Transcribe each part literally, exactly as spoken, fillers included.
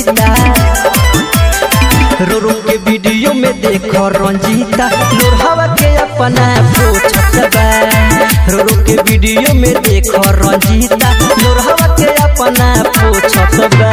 रंजीता। रो रो के वीडियो में देखो रंजीता लोरहवा के अपना पोछत बा। रो रो के वीडियो में देखो रंजीता लोरहवा के अपना पोछत बा।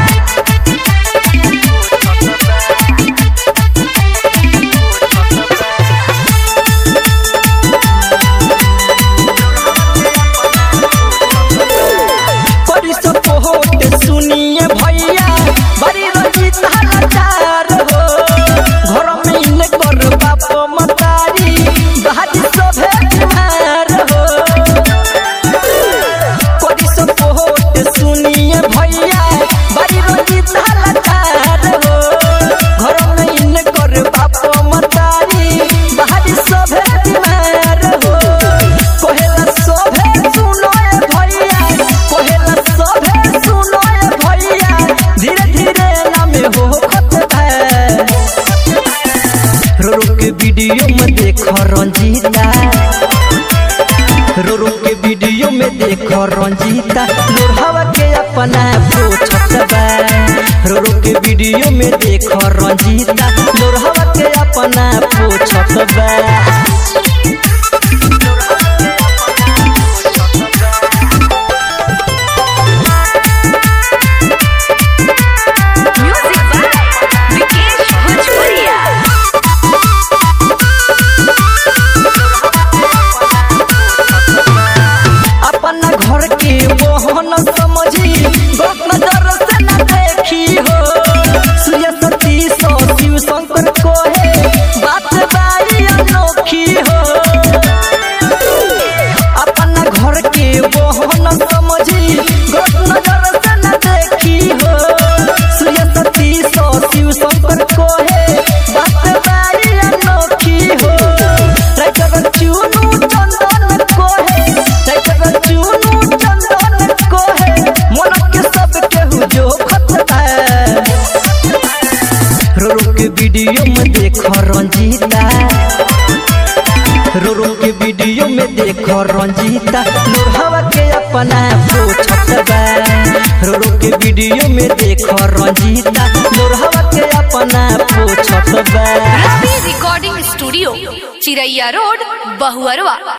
सुनिए भैया बड़ी रंजीता लाचार हो घर में इनकर बाप मतारी बाजी सभे बीमार हो। करी सपोर्ट सुनिए भैया बड़ी रंजीता लाचार हो घर में इनकर बाप मतारी बाजी सभे बीमार हो। कहेला सभे सुनो भैया कहेला सभे सुनो धीरे धीरे नाम हो रो रो के वीडियो में देखो रंजीता। रो रो के वीडियो में देखो रंजीता लोरहवा के अपना पोछत बा। रो रो के वीडियो में देखो रंजीता लोरहवा के अपना पोछत बा। घर के मोहन समझी गप नजर से न देखी हो। सूर्य सती सो शिव शंकर को है बात बाई अनोखी हो। अपना घर के मोहन समझी गप नजर से न देखी हो। सूर्य सती सो शिव शंकर को है बात बाई अनोखी हो। राइटर चुनू चंदन को है राइटर चुनू रो रो के वीडियो में देखो रंजीता। रो रो के वीडियो में देखो रंजीता लोरहवा के अपना पोछत बा। रो रो के वीडियो में देखो रंजीता लोरहवा के अपना पोछत बा। Recording studio Chiraiya road Bahuarwa.